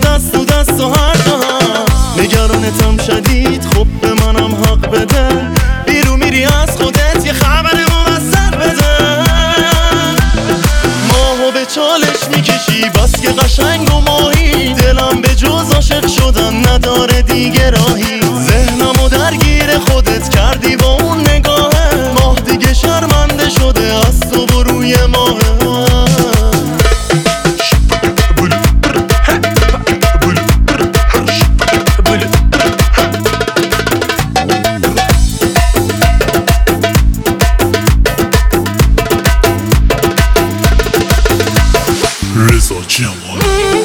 دست تو دست و هر جا نگرانتم شدید، خب به منم حق بده. بیرون میری از خودت یه خبر موثق بده. ماهو به چالش میکشی بس که قشنگ و ماهی، دلم به جز عاشق شدن نداره دیگه راهی. ذهنمو درگیر خودت کردی با اون نگاهه، ماه دیگه شرمنده شده از تو و روی ماهه. رضا جمال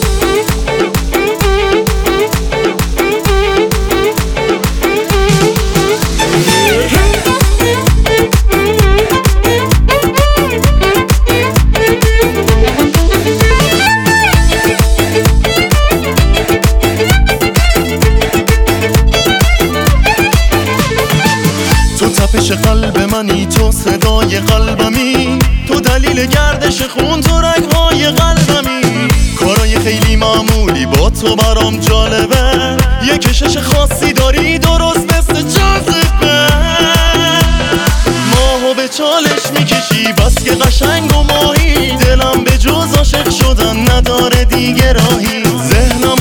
تو تپش قلب منی، تو صدای قلبمی، تو دلیل گردش خون تو رگهای قلبمی. کارای خیلی معمولی با تو برام جالبه، یه کشش خاصی داری درست مثل جاذبه. ماهو به چالش میکشی بس که قشنگ و ماهی، دلم به جز عاشق شدن نداره دیگه راهی. ذهنم